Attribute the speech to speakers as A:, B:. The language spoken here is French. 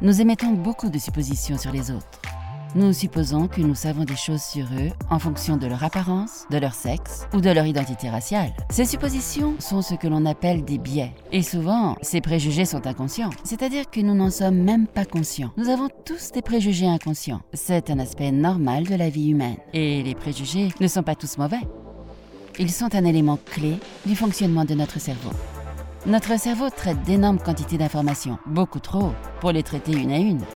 A: Nous émettons beaucoup de suppositions sur les autres. Nous supposons que nous savons des choses sur eux en fonction de leur apparence, de leur sexe ou de leur identité raciale. Ces suppositions sont ce que l'on appelle des biais. Et souvent, ces préjugés sont inconscients, c'est-à-dire que nous n'en sommes même pas conscients. Nous avons tous des préjugés inconscients. C'est un aspect normal de la vie humaine. Et les préjugés ne sont pas tous mauvais. Ils sont un élément clé du fonctionnement de notre cerveau. Notre cerveau traite d'énormes quantités d'informations, beaucoup trop, pour les traiter une à une.